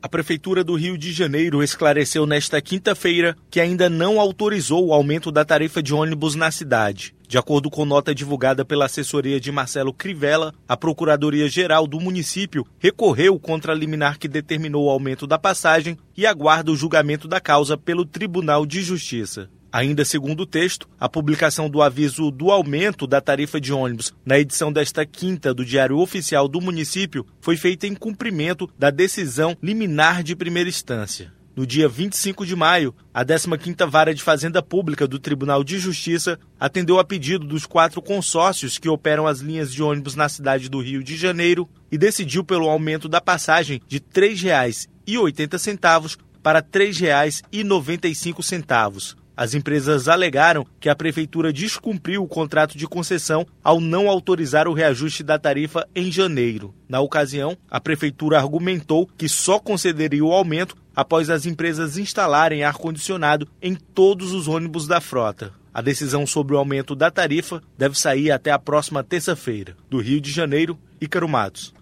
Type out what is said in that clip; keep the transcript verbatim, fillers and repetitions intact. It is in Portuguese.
A Prefeitura do Rio de Janeiro esclareceu nesta quinta-feira que ainda não autorizou o aumento da tarifa de ônibus na cidade. De acordo com nota divulgada pela assessoria de Marcelo Crivella, a Procuradoria-Geral do município recorreu contra a liminar que determinou o aumento da passagem e aguarda o julgamento da causa pelo Tribunal de Justiça. Ainda segundo o texto, a publicação do aviso do aumento da tarifa de ônibus na edição desta quinta do Diário Oficial do município foi feita em cumprimento da decisão liminar de primeira instância. No dia vinte e cinco de maio, a décima quinta Vara de Fazenda Pública do Tribunal de Justiça atendeu a pedido dos quatro consórcios que operam as linhas de ônibus na cidade do Rio de Janeiro e decidiu pelo aumento da passagem de três reais e oitenta centavos para três reais e noventa e cinco centavos. As empresas alegaram que a Prefeitura descumpriu o contrato de concessão ao não autorizar o reajuste da tarifa em janeiro. Na ocasião, a Prefeitura argumentou que só concederia o aumento após as empresas instalarem ar-condicionado em todos os ônibus da frota. A decisão sobre o aumento da tarifa deve sair até a próxima terça-feira. Do Rio de Janeiro, Ícaro Matos.